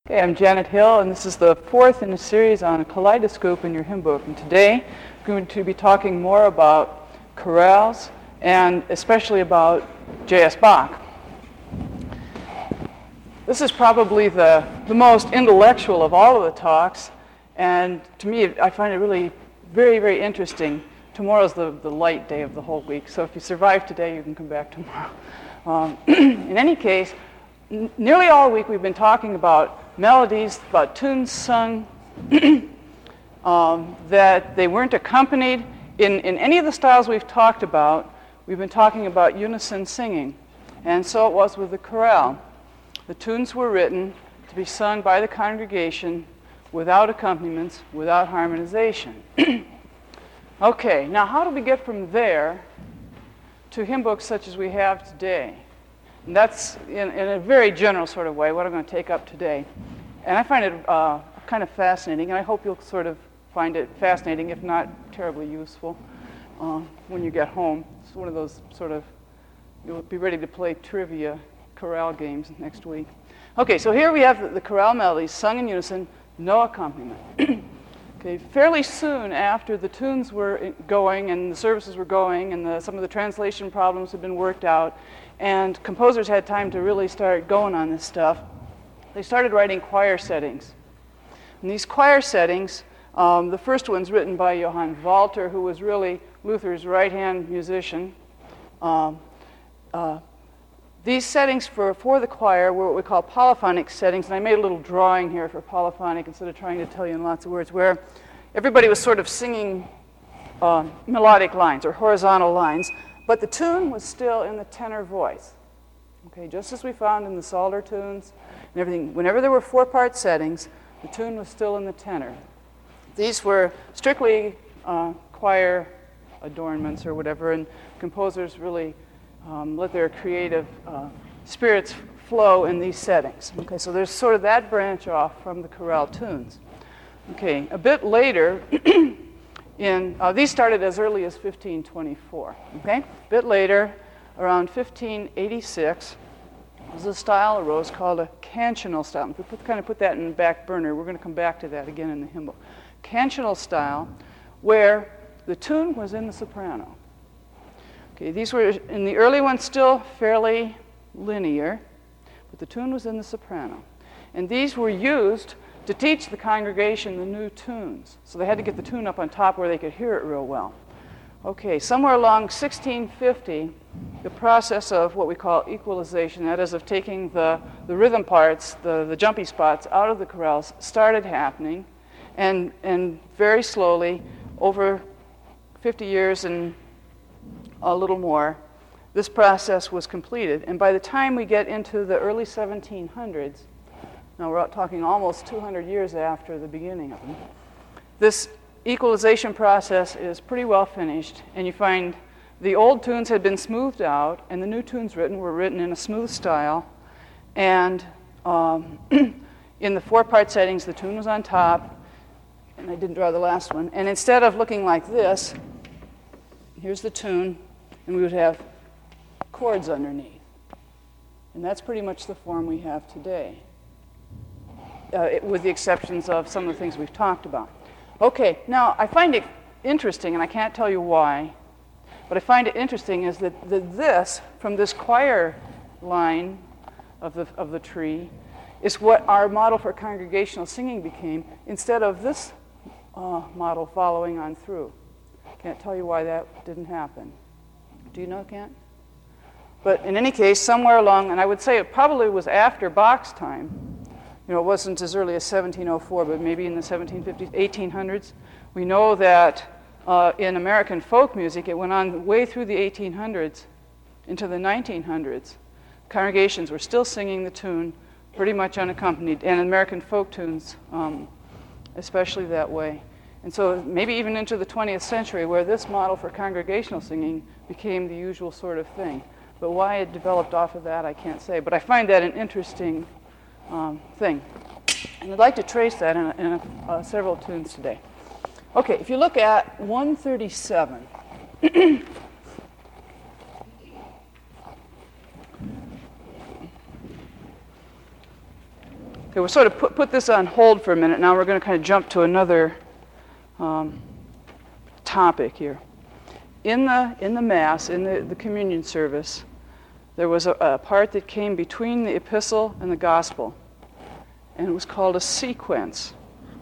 Okay, I'm Janet Hill, and this is the fourth in a series on a kaleidoscope in your hymn book. And today I'm going to be talking more about chorales and especially about J.S. Bach. This is probably the most intellectual of all of the talks, and to me I find it really very, very interesting. Tomorrow's the light day of the whole week, so if you survive today, you can come back tomorrow. In any case, nearly all week we've been talking about melodies, about tunes sung that they weren't accompanied. In any of the styles we've talked about, we've been talking about unison singing. And so it was with the chorale. The tunes were written to be sung by the congregation without accompaniments, without harmonization. Okay, now how do we get from there to hymn books such as we have today? And that's, in a very general sort of way, what I'm going to take up today. And I find it kind of fascinating, and I hope you'll sort of find it fascinating, if not terribly useful, when you get home. It's one of those sort of, you'll be ready to play trivia chorale games next week. Okay, so here we have the chorale melodies sung in unison, no accompaniment. Okay, fairly soon after the tunes were going and the services were going and some of the translation problems had been worked out and composers had time to really start going on this stuff, they started writing choir settings. And these choir settings, the first one's written by Johann Walter, who was really Luther's right-hand musician. These settings for the choir were what we call polyphonic settings, and I made a little drawing here for polyphonic instead of trying to tell you in lots of words, where everybody was sort of singing melodic lines or horizontal lines, but the tune was still in the tenor voice. Okay, just as we found in the Psalter tunes and everything, whenever there were four-part settings, the tune was still in the tenor. These were strictly choir adornments or whatever, and composers really let their creative spirits flow in these settings. Okay, so there's sort of that branch off from the chorale tunes. Okay, a bit later, these started as early as 1524. Okay, a bit later, around 1586, a style arose called a cantional style. If we kind of put that in the back burner, we're going to come back to that again in the hymn book. Cantional style, where the tune was in the soprano. Okay, these were, in the early ones, still fairly linear, but the tune was in the soprano. And these were used to teach the congregation the new tunes. So they had to get the tune up on top where they could hear it real well. Okay, somewhere along 1650, the process of what we call equalization, that is of taking the rhythm parts, the jumpy spots out of the chorales, started happening. And very slowly, over 50 years and a little more, this process was completed. And by the time we get into the early 1700s, now we're talking almost 200 years after the beginning of them, this equalization process is pretty well finished, and you find the old tunes had been smoothed out, and the new tunes were written in a smooth style, and in the four-part settings, the tune was on top, and I didn't draw the last one, and instead of looking like this, here's the tune, and we would have chords underneath. And that's pretty much the form we have today, with the exceptions of some of the things we've talked about. Okay, now I find it interesting, and I can't tell you why, but I find it interesting is that this, from this choir line of the tree, is what our model for congregational singing became, instead of this model following on through. Can't tell you why that didn't happen. Do you know, Kent? But in any case, somewhere along, and I would say it probably was after Bach's time, you know, it wasn't as early as 1704, but maybe in the 1750s, 1800s. We know that in American folk music, it went on way through the 1800s into the 1900s. Congregations were still singing the tune pretty much unaccompanied, and American folk tunes especially that way. And so maybe even into the 20th century, where this model for congregational singing became the usual sort of thing. But why it developed off of that, I can't say. But I find that an interesting thing. And I'd like to trace that in several tunes today. Okay, if you look at 137, Okay, we'll sort of put this on hold for a minute. Now we're going to kind of jump to another topic here. In the Mass, in the communion service, there was a part that came between the epistle and the gospel, and it was called a sequence.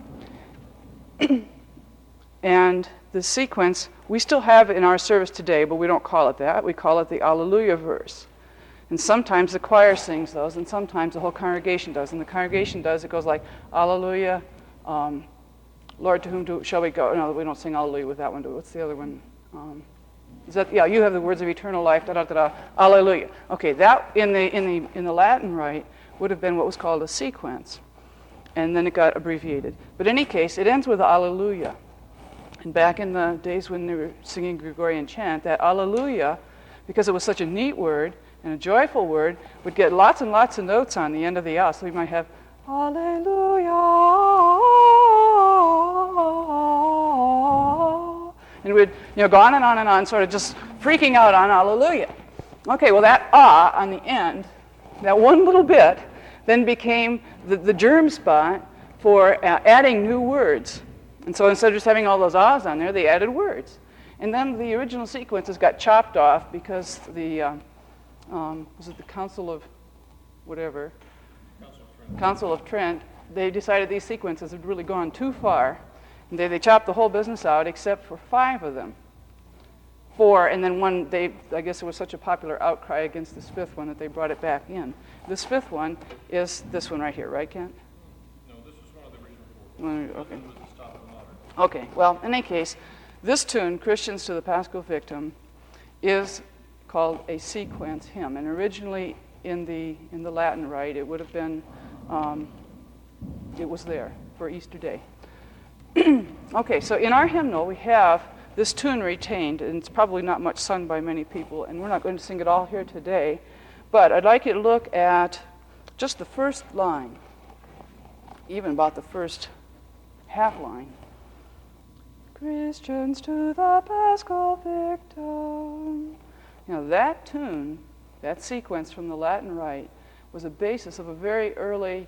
And the sequence, we still have in our service today, but we don't call it that. We call it the Alleluia verse. And sometimes the choir sings those, and sometimes the whole congregation does. And the congregation does, it goes like, Alleluia, Lord, to whom shall we go? No, we don't sing Alleluia with that one. What's the other one? You have the words of eternal life, da-da-da-da, Alleluia. Okay, that in the Latin rite would have been what was called a sequence. And then it got abbreviated. But in any case, it ends with Alleluia. And back in the days when they were singing Gregorian chant, that Alleluia, because it was such a neat word, and a joyful word, would get lots and lots of notes on the end of the "ah." So we might have Alleluia, and we'd go on and on, sort of just freaking out on Alleluia. Okay, well that "ah" on the end, that one little bit, then became the germ spot for adding new words. And so instead of just having all those "ahs" on there, they added words. And then the original sequences got chopped off because the was it the Council of whatever? Council of Trent. They decided these sequences had really gone too far. And they chopped the whole business out except for 5 of them. 4, and then one, I guess it was such a popular outcry against this 5th one that they brought it back in. This 5th one is this one right here, right, Kent? No, this was one of the original 4. Okay. This was the Stop the Modern. Okay, well, in any case, this tune, Christians to the Paschal Victim, is called a sequence hymn. And originally in the Latin rite, it would have been, it was there for Easter Day. Okay, so in our hymnal, we have this tune retained, and it's probably not much sung by many people, and we're not going to sing it all here today, but I'd like you to look at just the first line, even about the first half line. Christians to the Paschal Victim. Now that tune, that sequence from the Latin rite, was a basis of a very early,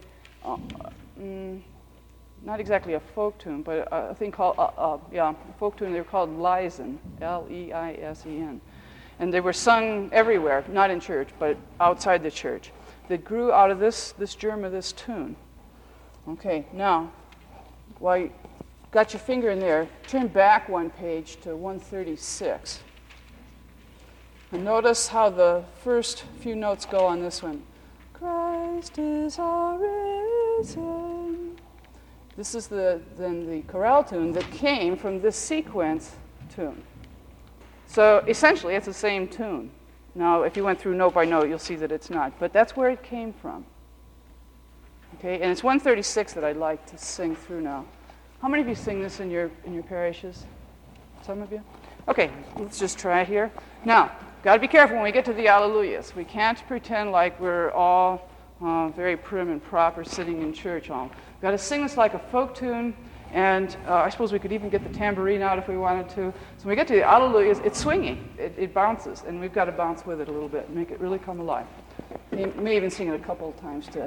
not exactly a folk tune, but a thing called, a folk tune. They were called Leisen, L-E-I-S-E-N. And they were sung everywhere, not in church, but outside the church. That grew out of this germ of this tune. Okay, now, while you got your finger in there, turn back one page to 136. And notice how the first few notes go on this one. Christ is arisen. This is then the chorale tune that came from this sequence tune. So essentially, it's the same tune. Now, if you went through note by note, you'll see that it's not. But that's where it came from. Okay, and it's 136 that I'd like to sing through now. How many of you sing this in your parishes? Some of you? Okay, let's just try it here. Now, got to be careful when we get to the Alleluias. We can't pretend like we're all very prim and proper sitting in church all. We've got to sing this like a folk tune, and I suppose we could even get the tambourine out if we wanted to. So when we get to the Alleluias, it's swinging. It bounces, and we've got to bounce with it a little bit and make it really come alive. You may even sing it a couple of times to...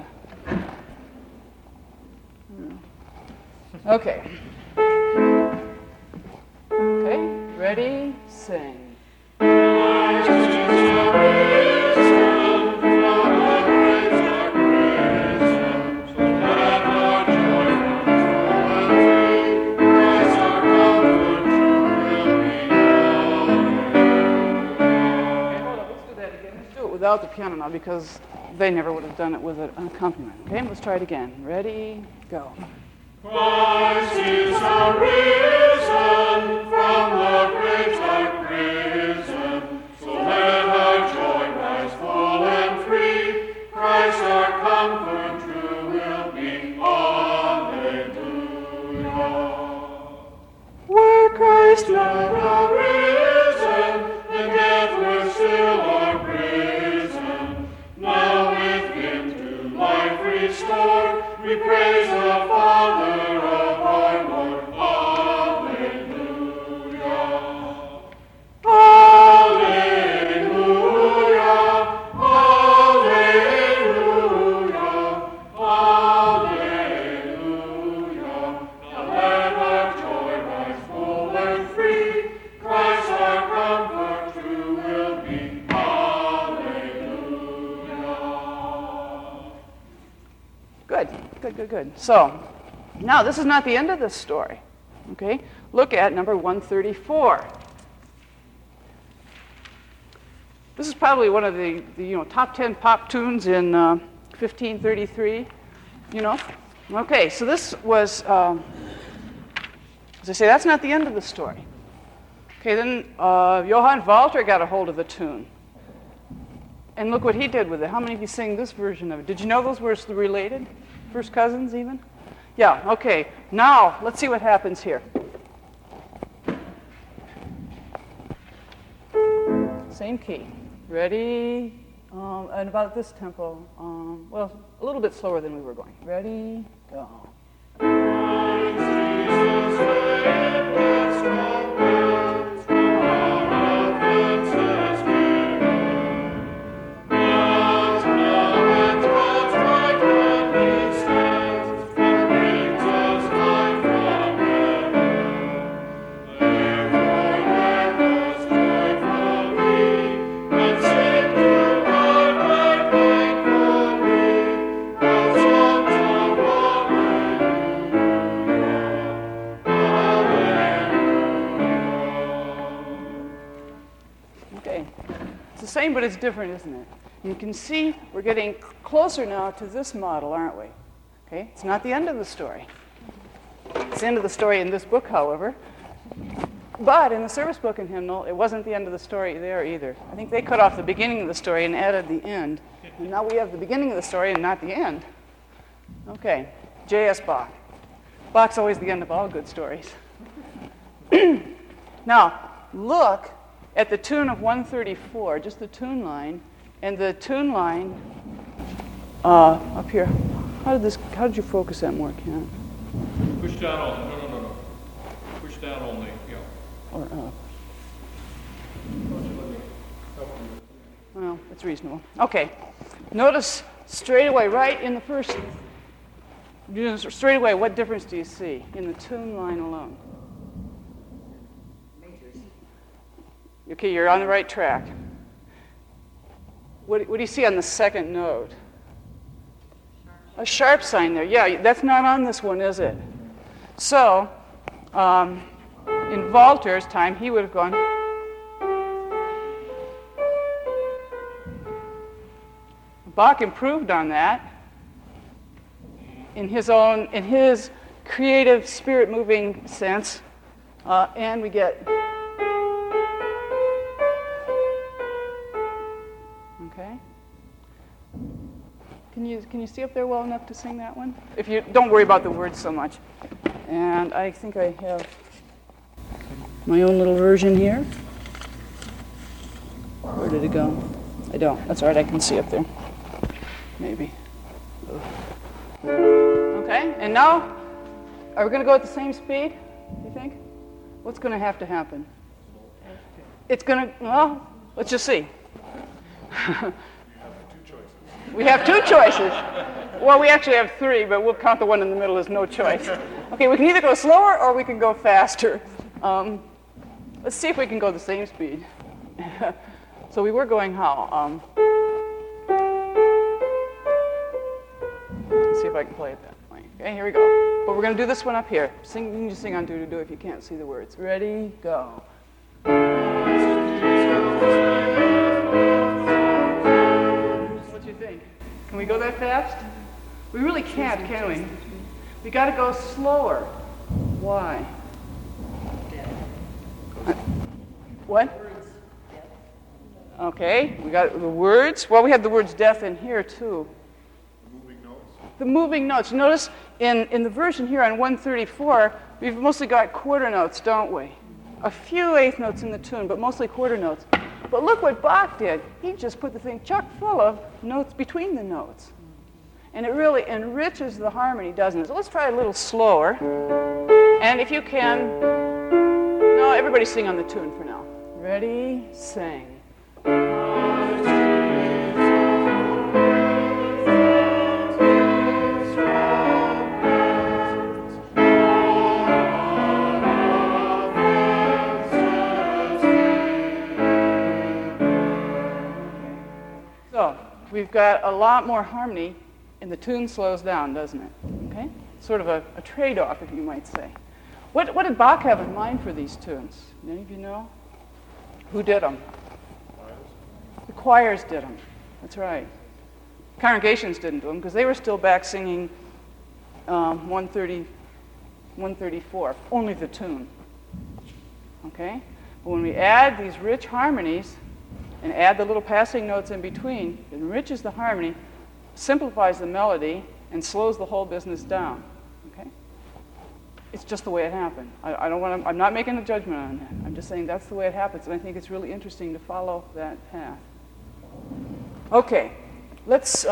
Okay. Okay, ready, sing. Without the piano now, because they never would have done it with an accompaniment. Okay, let's try it again. Ready, go. Christ is arisen, from the grave dark prison, so let our joy rise full and free. Christ our comfort true will be. Alleluia. Were Christ not arisen, then death were still our prison. Now with him to life restored, we praise the Father of our Lord. Alleluia. Alleluia. Alleluia. Alleluia. Good, good, good, good. So, now this is not the end of this story. Okay? Look at number 134. This is probably one of the top 10 pop tunes in 1533. Okay, so this was, as I say, that's not the end of the story. Okay, then Johann Walter got a hold of the tune. And look what he did with it. How many of you sing this version of it? Did you know those were related? First cousins, even? Yeah, okay. Now, let's see what happens here. Same key. Ready? And about this tempo. Well, a little bit slower than we were going. Ready? Go. Same, but it's different, isn't it? You can see we're getting closer now to this model, aren't we? Okay, it's not the end of the story. It's the end of the story in this book, however. But in the service book and hymnal, it wasn't the end of the story there either. I think they cut off the beginning of the story and added the end. And now we have the beginning of the story and not the end. Okay, J.S. Bach. Bach's always the end of all good stories. Now, look at the tune of 134, just the tune line, and the tune line up here. How did you focus that more, Ken? Push down on, no. Push down on the, yeah. Or up? Well, it's reasonable. Okay. Notice straight away, right in the first, straight away, what difference do you see in the tune line alone? Okay, you're on the right track. What do you see on the second note? A sharp sign there. Yeah, that's not on this one, is it? So, in Walter's time, he would have gone. Bach improved on that in his creative, spirit-moving sense, and we get. Okay. Can you see up there well enough to sing that one? If you don't worry about the words so much. And I think I have my own little version here. Where did it go? I don't. That's all right. I can see up there. Maybe. Okay. And now, are we going to go at the same speed? You think? What's going to have to happen? It's going to. Well, let's just see. We have two choices. Well, we actually have three, but we'll count the one in the middle as no choice. Okay, we can either go slower or we can go faster. Let's see if we can go the same speed. So we were going how? Let's see if I can play it that way. Okay, here we go. But we're going to do this one up here. You can just sing on do-do-do if you can't see the words. Ready, go. What do you think? Can we go that fast? We really can't, can we? We got to go slower. Why? What? Okay, we got the words. Well, we have the words death in here too. The moving notes. Notice in the version here on 134, we've mostly got quarter notes, don't we? A few eighth notes in the tune, but mostly quarter notes. But look what Bach did. He just put the thing chock full of notes between the notes. And it really enriches the harmony, doesn't it? So let's try a little slower. And if you can, no, everybody sing on the tune for now. Ready, sing. So we've got a lot more harmony and the tune slows down, doesn't it? Okay? Sort of a trade-off, if you might say. What did Bach have in mind for these tunes? Any of you know? Who did them? The choirs did them. That's right. Congregations didn't do them because they were still back singing 134, only the tune. Okay? But when we add these rich harmonies and add the little passing notes in between, it enriches the harmony, simplifies the melody, and slows the whole business down. Okay? It's just the way it happened. I'm not making a judgment on that. I'm just saying that's the way it happens, and I think it's really interesting to follow that path. Okay, let's.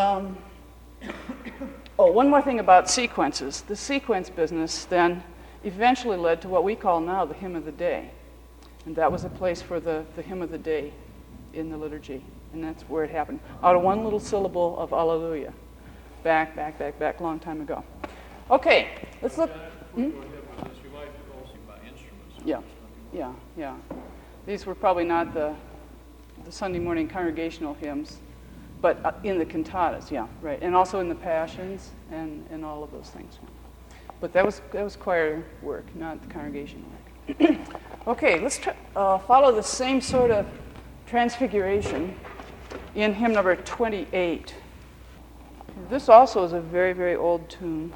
One more thing about sequences. The sequence business then eventually led to what we call now the hymn of the day. And that was a place for the hymn of the day in the liturgy. And that's where it happened. Out of one little syllable of Alleluia. Back, long time ago. Okay, let's look. You might also by instruments. Yeah. These were probably not the Sunday morning congregational hymns, but in the cantatas, yeah, right. And also in the passions and all of those things. But that was choir work, not the congregation work. Okay, let's follow the same sort of transfiguration in hymn number 28. This also is a very, very old tune.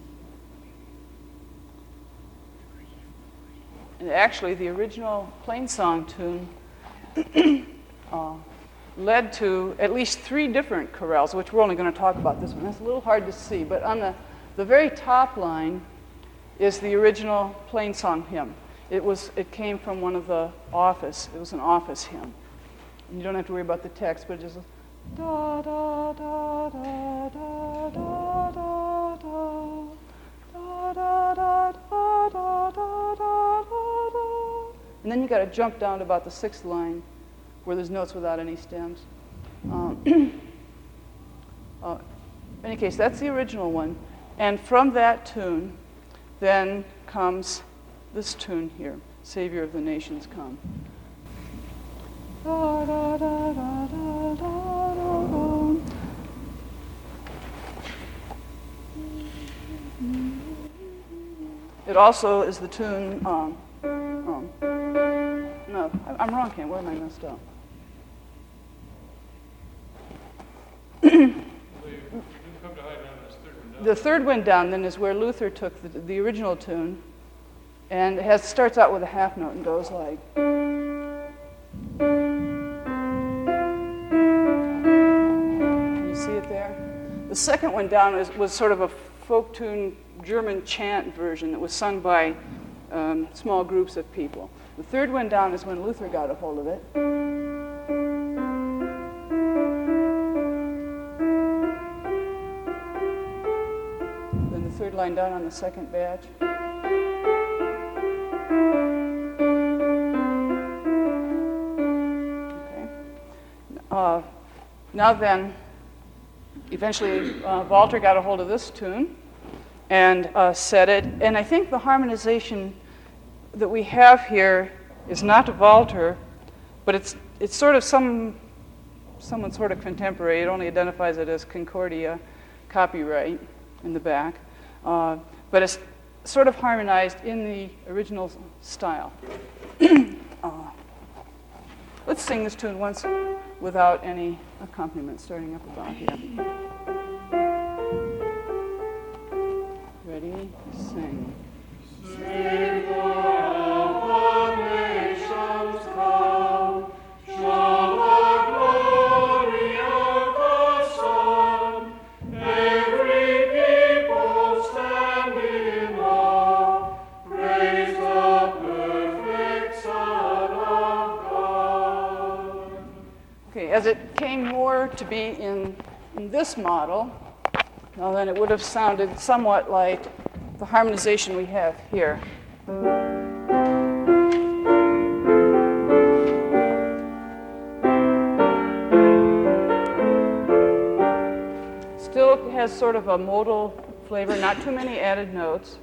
And actually, the original plain song tune led to at least 3 different chorales, which we're only going to talk about this one. It's a little hard to see, but on the very top line is the original plain song hymn. It came from one of the office. It was an office hymn. And you don't have to worry about the text, but it just da da da da da da da da da da da. And then you got to jump down to about the 6th line, where there's notes without any stems. In any case, that's the original one. And from that tune, then comes this tune here, Savior of the Nations Come. Da, da, da, da, da, da, da. It also is the tune, no, I'm wrong, Ken, where am I messed up? The third one down then is where Luther took the original tune, and it starts out with a half note and goes like. Can you see it there? The second one down was sort of a folk tune German chant version that was sung by small groups of people. The third one down is when Luther got a hold of it. Third line down on the second batch. Okay. Now then, eventually Walter got a hold of this tune and set it. And I think the harmonization that we have here is not Walter, but it's sort of someone sort of contemporary. It only identifies it as Concordia copyright in the back. But it's sort of harmonized in the original style. Let's sing this tune once without any accompaniment, starting up about here. Ready? Sing. Savior of all nations come, show the glory of the Son. Every people stand in awe, praise the perfect Son of God. Okay, as it came more to be in this model, now then it would have sounded somewhat like the harmonization we have here. Still has sort of a modal flavor, not too many added notes.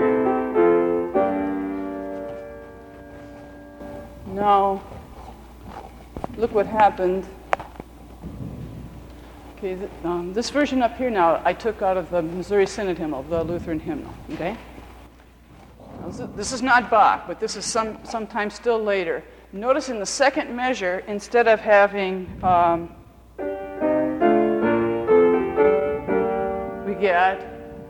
Now, look what happened. Okay, this version up here now I took out of the Missouri Synod hymnal, the Lutheran hymnal. Okay. This is not Bach, but this is sometime still later. Notice in the second measure, instead of having we get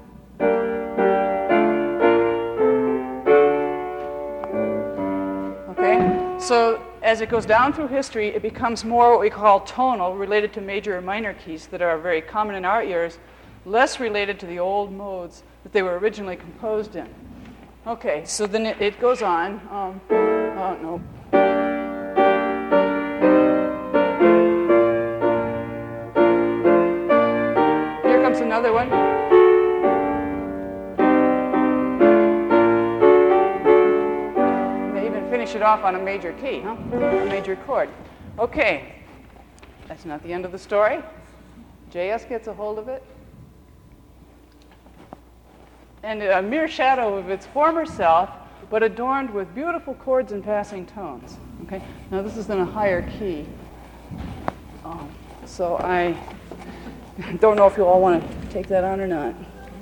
so as it goes down through history, it becomes more what we call tonal, related to major or minor keys that are very common in our ears, less related to the old modes that they were originally composed in. Okay, so then it goes on. No. Here comes another one. Finish it off on a major key, a major chord. Okay, that's not the end of the story. JS gets a hold of it. And a mere shadow of its former self, but adorned with beautiful chords and passing tones. Okay, now this is in a higher key. So I don't know if you all want to take that on or not.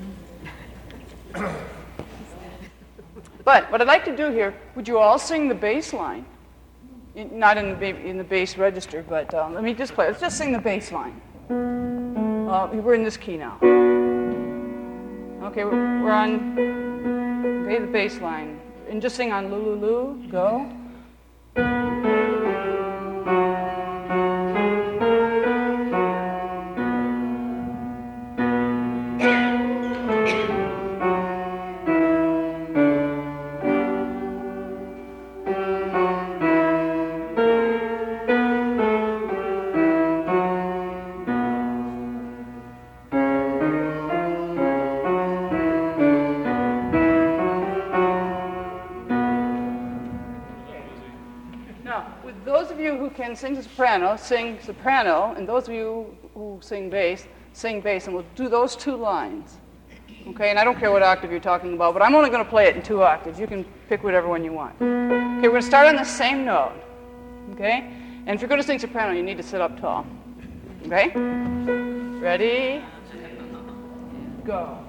But what I'd like to do here, would you all sing the bass line? Not in the bass register, but let me just play. Let's just sing the bass line. We're in this key now. Okay, we're on the bass line. And just sing on Lulu, go. Can sing soprano, and those of you who sing bass, and we'll do those two lines. Okay, and I don't care what octave you're talking about, but I'm only going to play it in 2 octaves. You can pick whatever one you want. Okay, we're going to start on the same note. Okay, and if you're going to sing soprano, you need to sit up tall. Okay, ready, go.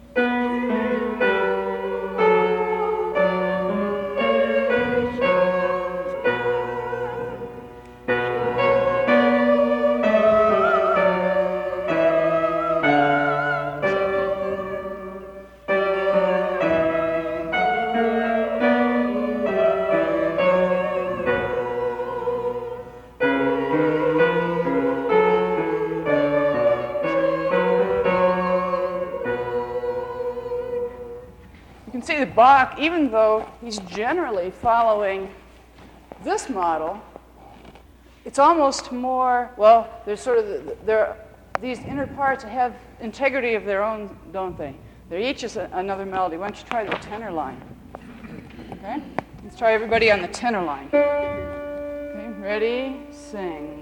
See that Bach, even though he's generally following this model, it's almost more, well, there's sort of, these inner parts have integrity of their own, don't they? They're each is another melody. Why don't you try the tenor line? Okay? Let's try everybody on the tenor line. Okay, ready, sing.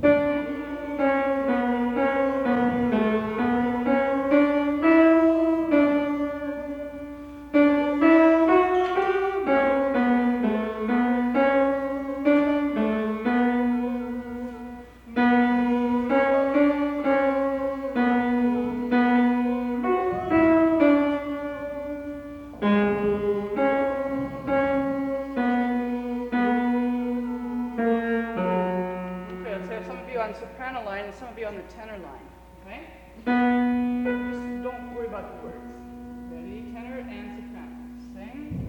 Soprano line and some of you on the tenor line, okay? Just don't worry about the words. Ready, tenor and soprano. Sing.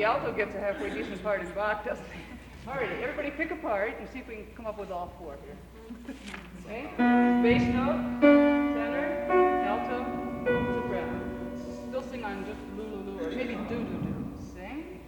alto gets a halfway decent part and Bach doesn't. All right, everybody pick a part and see if we can come up with all four here. Okay? Bass note, tenor, alto, soprano. Still sing on just loo-loo-loo, or maybe do-do-do. Sing.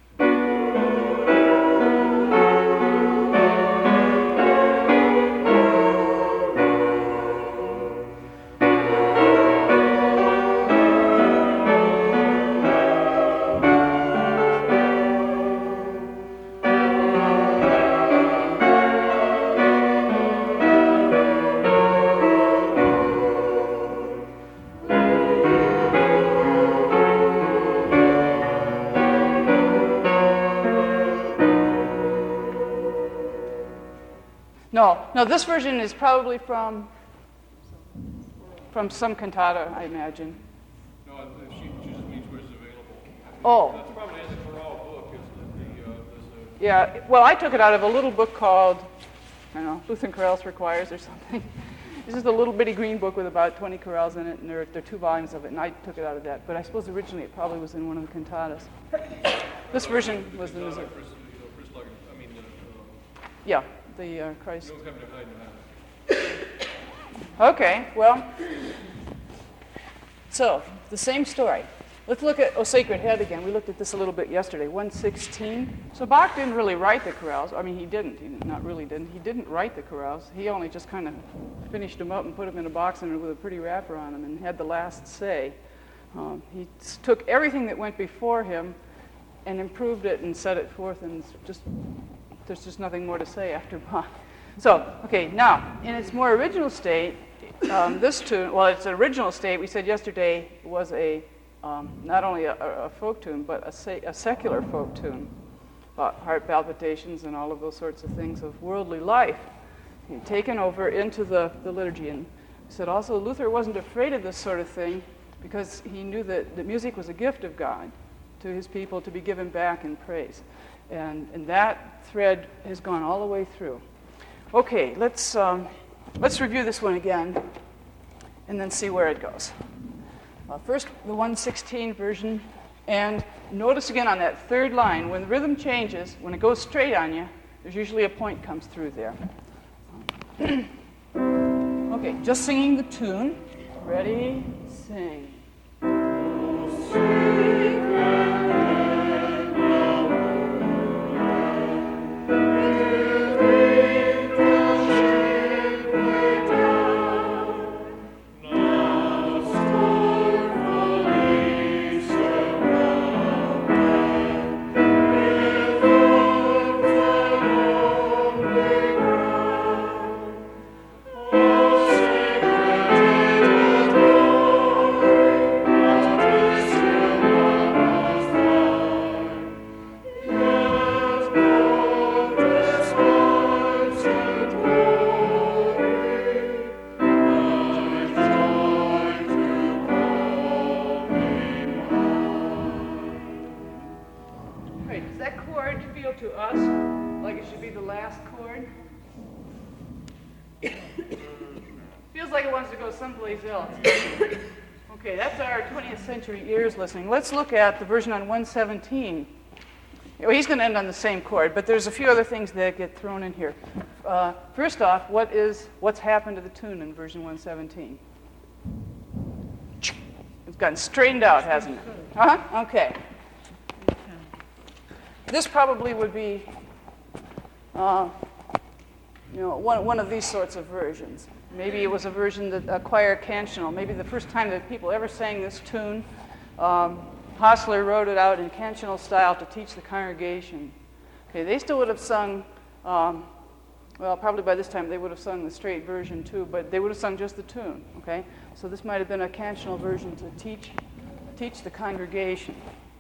No, this version is probably from some cantata, I imagine. No, she just means where it's available. Oh. That's probably in the chorale book, isn't it? Yeah, well, I took it out of a little book called, I don't know, Lutheran Chorales for Choirs or something. This is a little bitty green book with about 20 chorales in it, and there are 2 volumes of it, and I took it out of that. But I suppose originally it probably was in one of the cantatas. This version was the Missouri. Yeah, the Christ. Okay, well, so the same story. Let's look at O Sacred Head again. We looked at this a little bit yesterday, 116. So Bach didn't really write the chorales. I mean, he didn't. He not really didn't. He didn't write the chorales. He only just kind of finished them up and put them in a box and with a pretty wrapper on them and had the last say. He took everything that went before him and improved it and set it forth, and there's just nothing more to say after Bach. So, okay, now, in its more original state, this tune, well, its original state, we said yesterday, was not only a folk tune, but a secular folk tune about heart palpitations and all of those sorts of things of worldly life, taken over into the liturgy. And we said also Luther wasn't afraid of this sort of thing because he knew that music was a gift of God to his people to be given back in praise. And that thread has gone all the way through. Okay, let's review this one again and then see where it goes. First, the 116 version, and notice again on that third line, when the rhythm changes, when it goes straight on you, there's usually a point comes through there. Okay, just singing the tune. Ready, sing. Okay, that's our 20th century ears listening. Let's look at the version on 117. He's going to end on the same chord, but there's a few other things that get thrown in here. First off, what's happened to the tune in version 117? It's gotten straightened out, hasn't it? Uh-huh. Okay. This probably would be, one of these sorts of versions. Maybe it was a version that a choir cantional. Maybe the first time that people ever sang this tune, Hostler wrote it out in cantional style to teach the congregation. Okay, they still would have sung, probably by this time they would have sung the straight version too, but they would have sung just the tune, okay? So this might have been a cantional version to teach the congregation.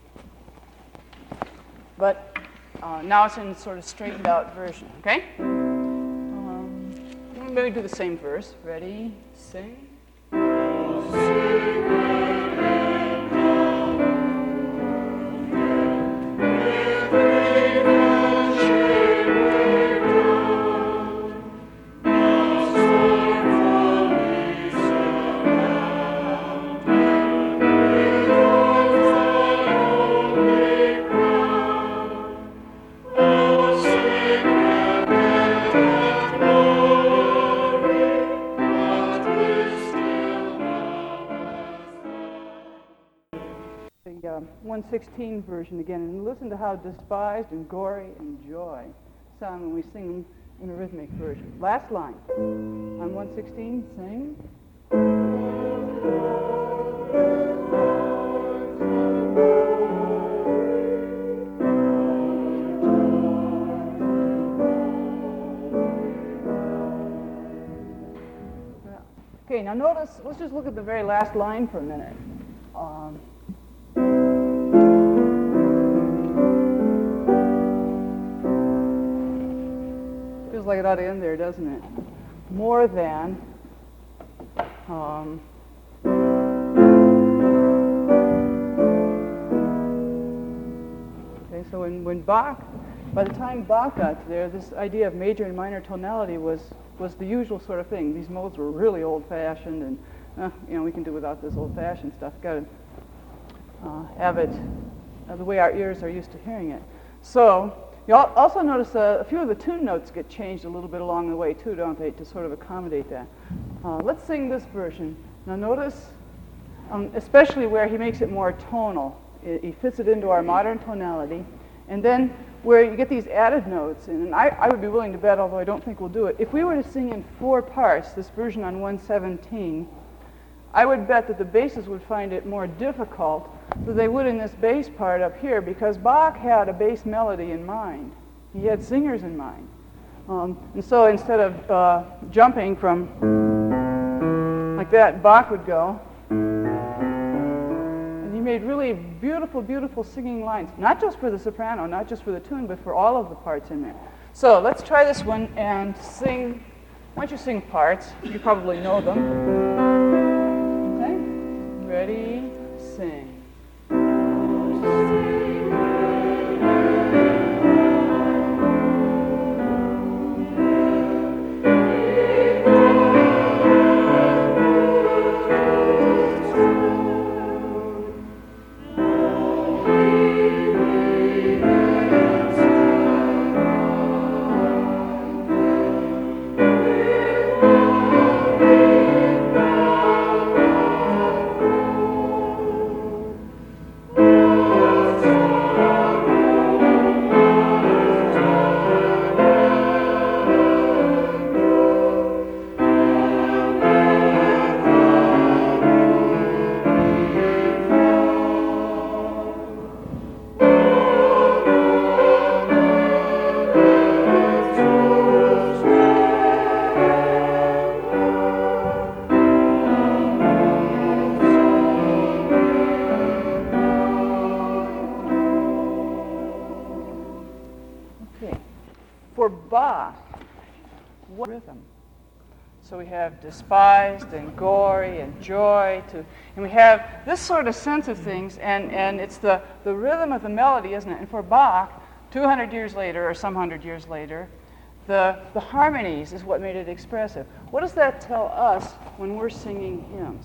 But now it's in sort of straightened out version, okay? Maybe do the same verse. Ready, sing. 116 version again, and listen to how despised and gory and joy sound when we sing them in a rhythmic version. Last line. On 116, sing. Okay, now notice, let's just look at the very last line for a minute. Feels like it ought to end there, doesn't it? More than. Okay, so when Bach, by the time Bach got to there, this idea of major and minor tonality was the usual sort of thing. These modes were really old-fashioned, and we can do without this old-fashioned stuff. Got to have it the way our ears are used to hearing it. So you also notice a few of the tune notes get changed a little bit along the way too, don't they, to sort of accommodate that. Let's sing this version. Now notice, especially where he makes it more tonal. He fits it into our modern tonality, and then where you get these added notes, and I would be willing to bet, although I don't think we'll do it, if we were to sing in 4 parts, this version on 117, I would bet that the basses would find it more difficult than they would in this bass part up here, because Bach had a bass melody in mind. He had singers in mind. And so instead of jumping from like that, Bach would go, made really beautiful, beautiful singing lines, not just for the soprano, not just for the tune, but for all of the parts in there. So let's try this one and sing. Why don't you sing parts? You probably know them. Okay? Ready? Sing. For Bach, what rhythm? So we have despised and gory and joy, and we have this sort of sense of things, and it's the rhythm of the melody, isn't it? And for Bach, 200 years later, or some 100 years later, the harmonies is what made it expressive. What does that tell us when we're singing hymns?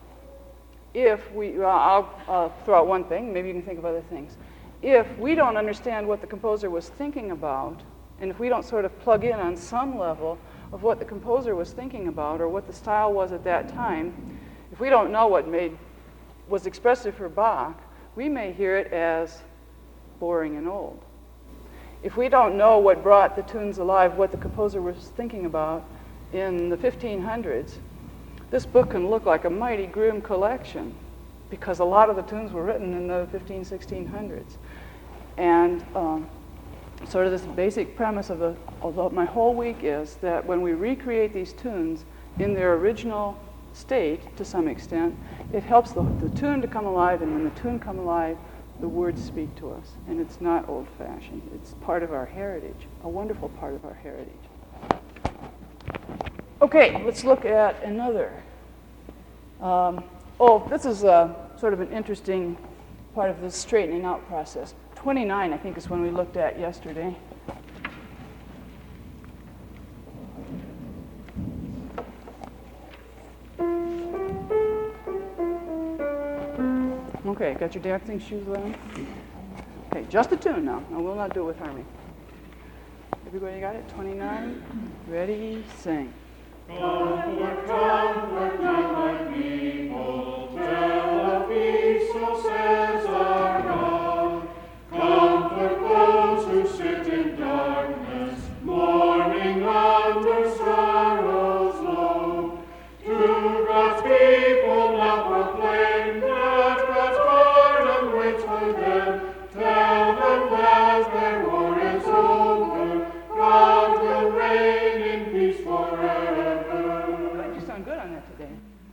If we, I'll throw out one thing, maybe you can think of other things. If we don't understand what the composer was thinking about, and if we don't sort of plug in on some level of what the composer was thinking about or what the style was at that time, if we don't know what was expressive for Bach, we may hear it as boring and old. If we don't know what brought the tunes alive, what the composer was thinking about in the 1500s, this book can look like a mighty grim collection because a lot of the tunes were written in the 1600s. And sort of this basic premise of my whole week is that when we recreate these tunes in their original state, to some extent, it helps the tune to come alive, and when the tune come alive, the words speak to us. And it's not old-fashioned. It's part of our heritage, a wonderful part of our heritage. Okay, let's look at another. This is sort of an interesting part of this straightening out process. 29, I think, is one we looked at yesterday. Okay, got your dancing shoes on? Okay, just the tune now. I will not do it with harmony. Everybody got it? 29? Ready? Sing. Comfort, comfort now my people, tell of peace, so says our God. Tell them that their war is over. God will reign in peace forever. Glad you sound good on that today.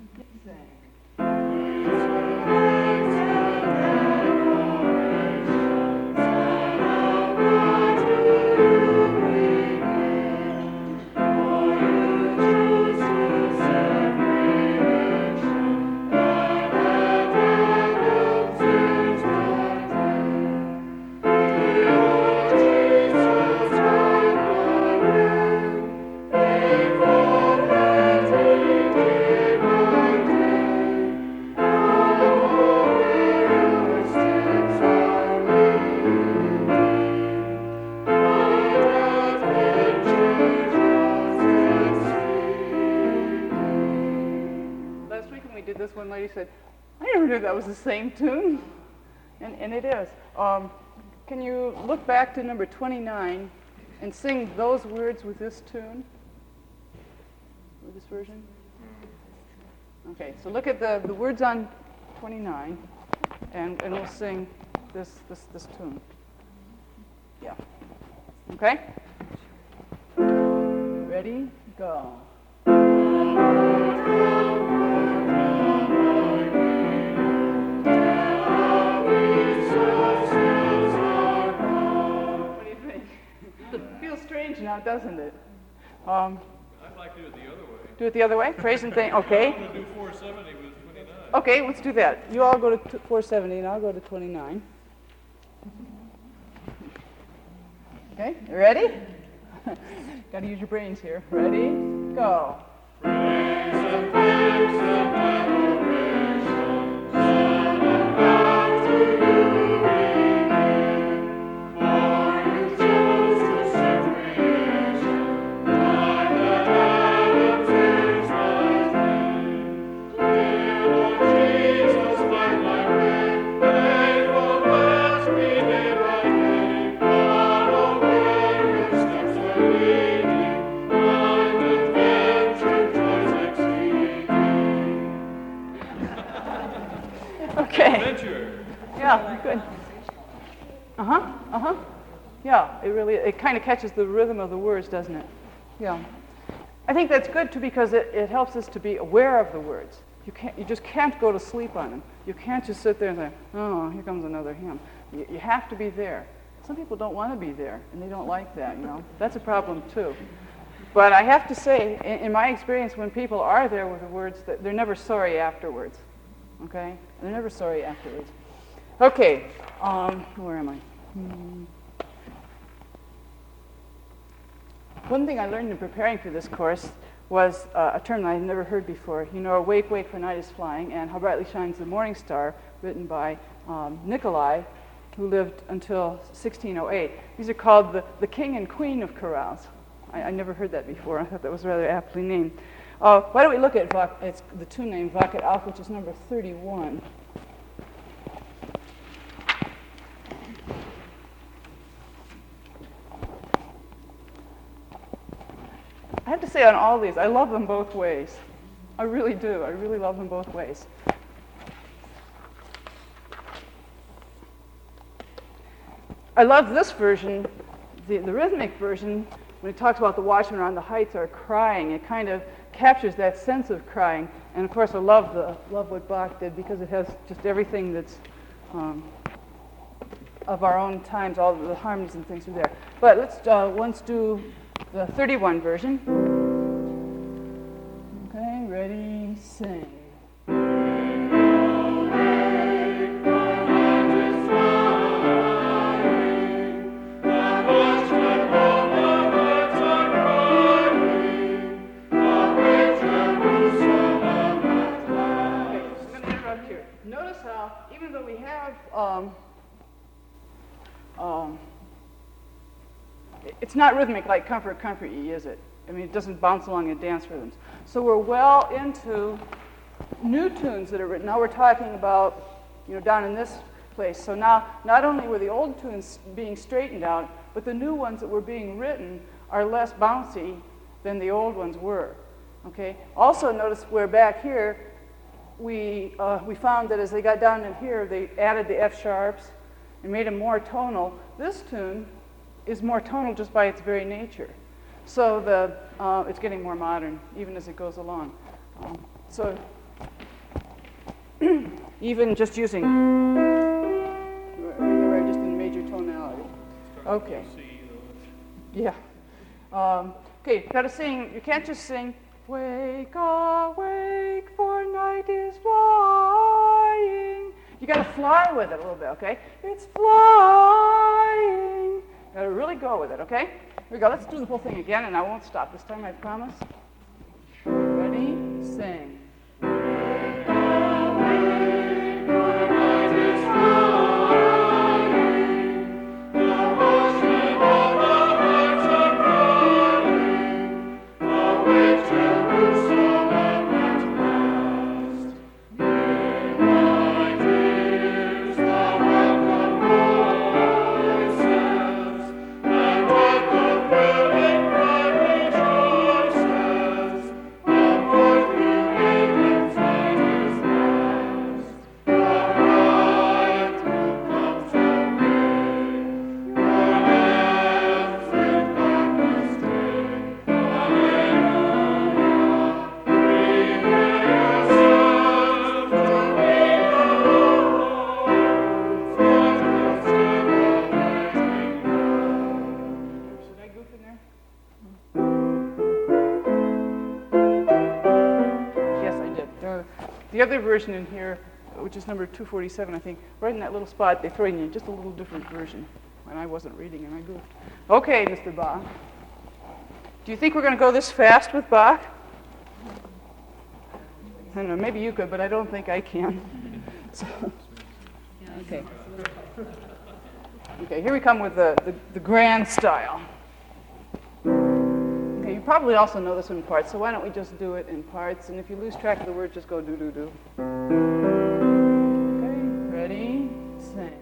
This one lady said, I never knew that was the same tune. And it is. Can you look back to number 29 and sing those words with this tune? With this version? Okay, so look at the words on 29, and we'll sing this tune. Yeah. Okay? Ready? Go. Strange now, doesn't it? I'd like to do it the other way. Do it the other way? Praise and thank. Okay. I'm going to do 470 with 29. Okay, let's do that. You all go to 470 and I'll go to 29. Okay, you ready? Got to use your brains here. Ready? Go. Praise and thanks and adoration, Son of God, to you we give. For you chose to set creation, by that Adam takes thy name. Little Jesus, light my way, faithful blessed be day by day. Follow where your steps are leading, find adventure, joys exceeding. Okay. Adventure. Yeah, good. Yeah, it kind of catches the rhythm of the words, doesn't it? Yeah. I think that's good too because it helps us to be aware of the words. You just can't go to sleep on them. You can't just sit there and say, oh, here comes another hymn. You have to be there. Some people don't want to be there, and they don't like that, you know. That's a problem too. But I have to say, in my experience, when people are there with the words, they're never sorry afterwards. Okay? They're never sorry afterwards. Okay, where am I? One thing I learned in preparing for this course was a term I had never heard before. You know, Wake, Wake, for Night is Flying, and How Brightly Shines the Morning Star, written by Nikolai, who lived until 1608. These are called the King and Queen of chorales. I never heard that before. I thought that was rather aptly named. Why don't we look at it's the tune name Vocat Alpha, which is number 31. I have to say on all these, I love them both ways. I really do. I really love them both ways. I love this version, the rhythmic version, when it talks about the watchmen on the heights are crying. It kind of captures that sense of crying. And of course, I love what Bach did because it has just everything that's of our own times, all the harmonies and things are there. But let's once do the 31 version. Okay, ready, sing. Notice how, even though we have, it's not rhythmic like Comfort, Comfort Ye, is it? I mean, it doesn't bounce along in dance rhythms. So we're well into new tunes that are written. Now we're talking about, down in this place. So now, not only were the old tunes being straightened out, but the new ones that were being written are less bouncy than the old ones were. Okay. Also, notice where back here, we found that as they got down in here, they added the F sharps and made them more tonal. This tune is more tonal just by its very nature. So it's getting more modern even as it goes along. So even just using, we're just in major tonality. Okay. Yeah. Okay, gotta sing. You can't just sing, wake, awake, for night is flying. You gotta fly with it a little bit, okay? It's flying. Gotta really go with it, okay? Here we go. Let's do the whole thing again, and I won't stop this time, I promise. Ready? Sing. The other version in here, which is number 247, I think, right in that little spot, they throw in just a little different version. And I wasn't reading, and I goofed. Okay, Mr. Bach. Do you think we're going to go this fast with Bach? I don't know, maybe you could, but I don't think I can. So, okay. Okay, here we come with the grand style. Okay, you probably also know this in parts, so why don't we just do it in parts? And if you lose track of the word, just go do-do-do. Okay, ready, sing.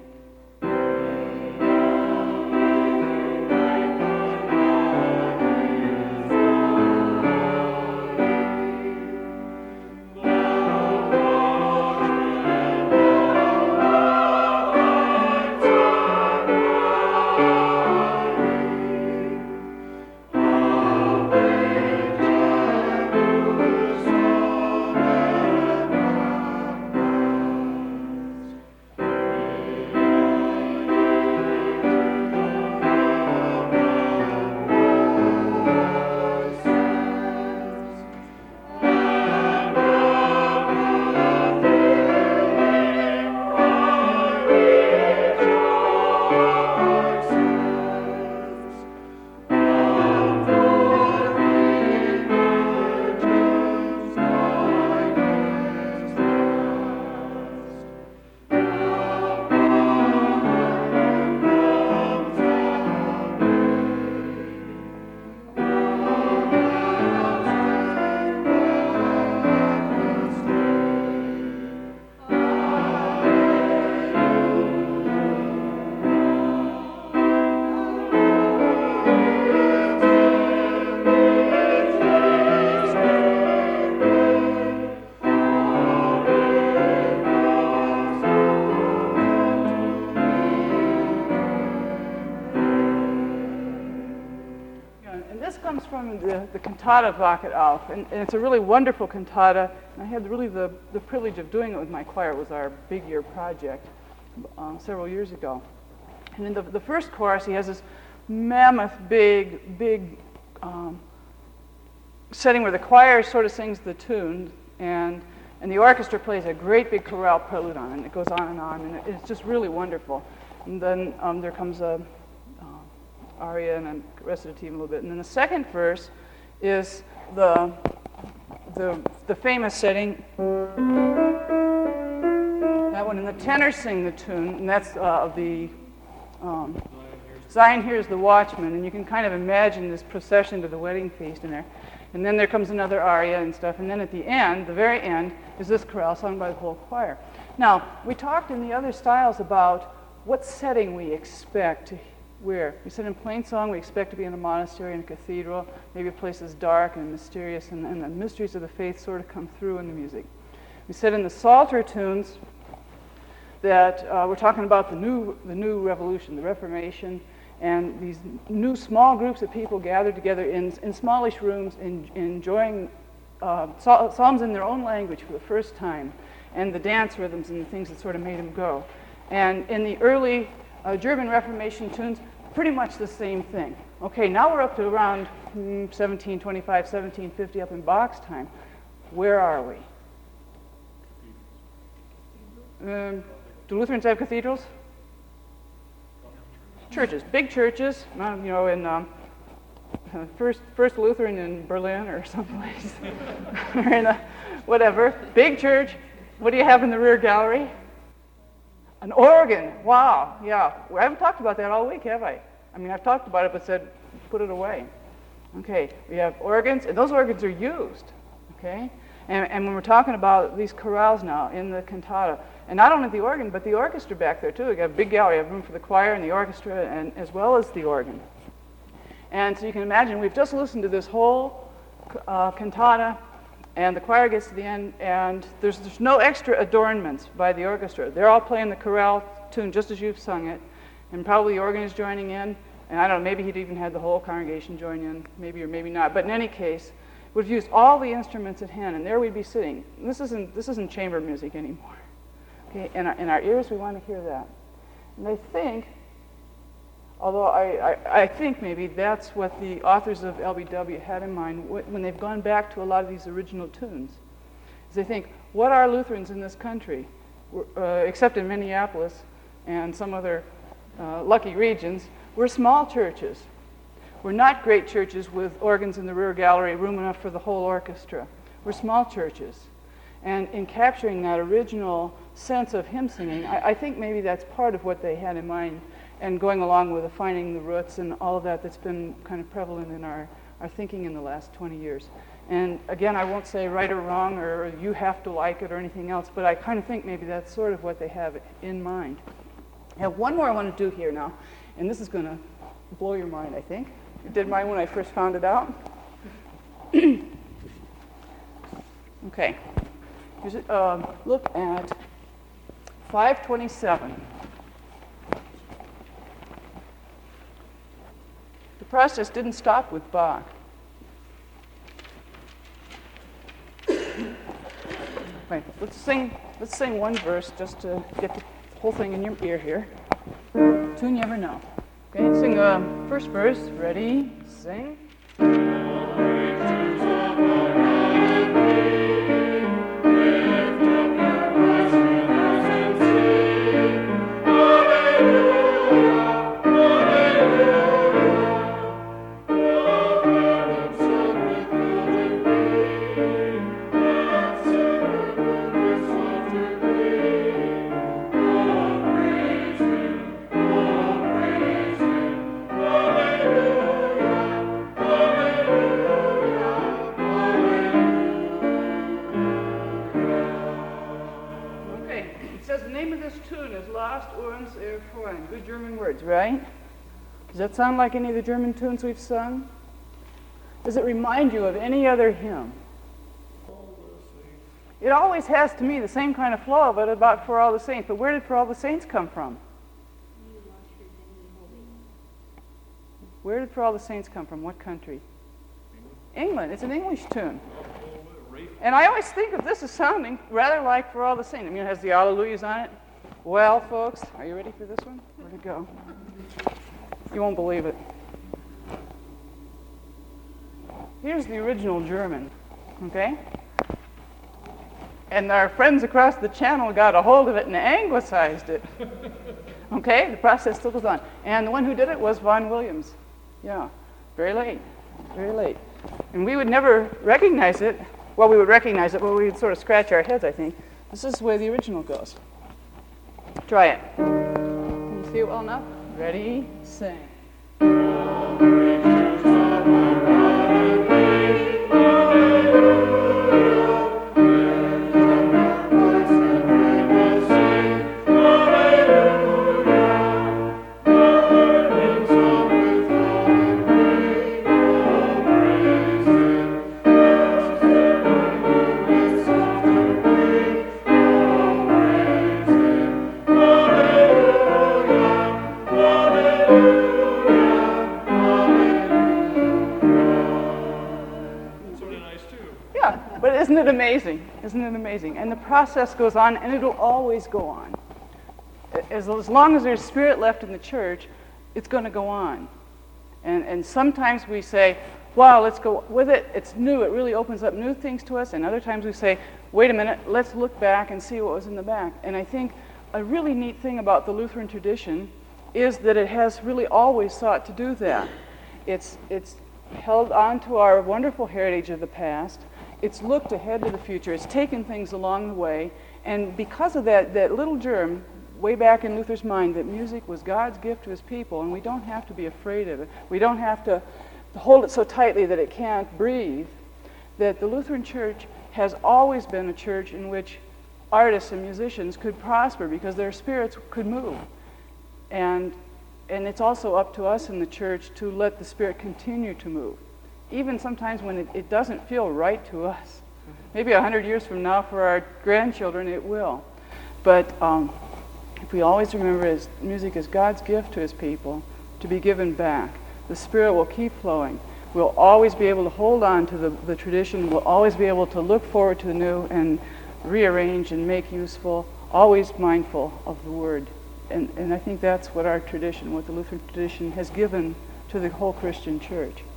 From the cantata Wachet auf, and it's a really wonderful cantata. And I had really the privilege of doing it with my choir. It was our big year project several years ago. And in the first chorus, he has this mammoth, big setting where the choir sort of sings the tune, and the orchestra plays a great big chorale prelude on it, and it goes on, and it's just really wonderful. And then there comes a aria and a recitative a little bit. And then the second verse is the famous setting. That one, and the tenors sing the tune, and that's the Zion Hears the Watchman, and you can kind of imagine this procession to the wedding feast in there. And then there comes another aria and stuff, and then at the end, the very end, is this chorale sung by the whole choir. Now, we talked in the other styles about what setting we expect to where. We said in plain song we expect to be in a monastery and a cathedral, maybe a place that's dark and mysterious, and the mysteries of the faith sort of come through in the music. We said in the Psalter tunes that we're talking about the new revolution, the Reformation, and these new small groups of people gathered together in smallish rooms, enjoying psalms in their own language for the first time, and the dance rhythms and the things that sort of made them go. And in the early German Reformation tunes, pretty much the same thing. Okay, now we're up to around 1725, 1750, up in Bach's time. Where are we? Do Lutherans have cathedrals? Churches, big churches, in First Lutheran in Berlin or someplace, or in whatever, big church. What do you have in the rear gallery? An organ. Wow, yeah. Well, I haven't talked about that all week, have I? I mean, I've talked about it, but said put it away. Okay, we have organs, and those organs are used, okay? And when we're talking about these chorales now in the cantata, and not only the organ, but the orchestra back there too. We got a big gallery, you have room for the choir and the orchestra, and as well as the organ. And so you can imagine, we've just listened to this whole cantata, and the choir gets to the end, and there's no extra adornments by the orchestra. They're all playing the chorale tune just as you've sung it, and probably the organ is joining in, and I don't know, maybe he'd even had the whole congregation join in, maybe or maybe not. But in any case, we've used all the instruments at hand, and there we'd be sitting. This isn't chamber music anymore. Okay, in our ears, we want to hear that. And I think, although I think maybe that's what the authors of LBW had in mind when they've gone back to a lot of these original tunes, is they think, what are Lutherans in this country, except in Minneapolis and some other lucky regions? We're small churches. We're not great churches with organs in the rear gallery, room enough for the whole orchestra. We're small churches. And in capturing that original sense of hymn singing, I think maybe that's part of what they had in mind, and going along with the finding the roots and all of that's been kind of prevalent in our thinking in the last 20 years. And again, I won't say right or wrong or you have to like it or anything else, but I kind of think maybe that's sort of what they have in mind. I have one more I want to do here now, and this is going to blow your mind, I think. It did mine when I first found it out. Okay. Here's look at 527. The process didn't stop with Bach. Wait, let's sing one verse just to get the whole thing in your ear here. Tune you ever know. Okay, sing the first verse. Ready, sing. Good German words, right? Does that sound like any of the German tunes we've sung? Does it remind you of any other hymn? It always has, to me, the same kind of flow, but about For All the Saints. But where did For All the Saints come from? Where did For All the Saints come from? What country? England. It's an English tune. And I always think of this as sounding rather like For All the Saints. I mean, it has the Alleluias on it. Well, folks, are you ready for this one? Where'd it go? You won't believe it. Here's the original German, okay? And our friends across the channel got a hold of it and anglicized it. Okay, the process still goes on. And the one who did it was Vaughan Williams. Yeah, very late, very late. And we would never recognize it. Well, we would recognize it, but we would sort of scratch our heads, I think. This is the way the original goes. Try it. Can you see it well enough? Ready, sing. That's sort of nice too. Yeah, but isn't it amazing? Isn't it amazing? And the process goes on, and it'll always go on. As long as there's spirit left in the church, it's going to go on. And sometimes we say, wow, let's go with it. It's new. It really opens up new things to us. And other times we say, wait a minute, let's look back and see what was in the back. And I think a really neat thing about the Lutheran tradition is that it has really always sought to do that. It's held on to our wonderful heritage of the past. It's looked ahead to the future. It's taken things along the way. And because of that little germ, way back in Luther's mind, that music was God's gift to his people, and we don't have to be afraid of it. We don't have to hold it so tightly that it can't breathe. That the Lutheran Church has always been a church in which artists and musicians could prosper because their spirits could move. And it's also up to us in the church to let the Spirit continue to move, even sometimes when it doesn't feel right to us. Maybe 100 years from now for our grandchildren it will. But if we always remember music is God's gift to his people to be given back, the Spirit will keep flowing. We'll always be able to hold on to the tradition. We'll always be able to look forward to the new and rearrange and make useful, always mindful of the Word. And I think that's what our tradition, what the Lutheran tradition has given to the whole Christian church.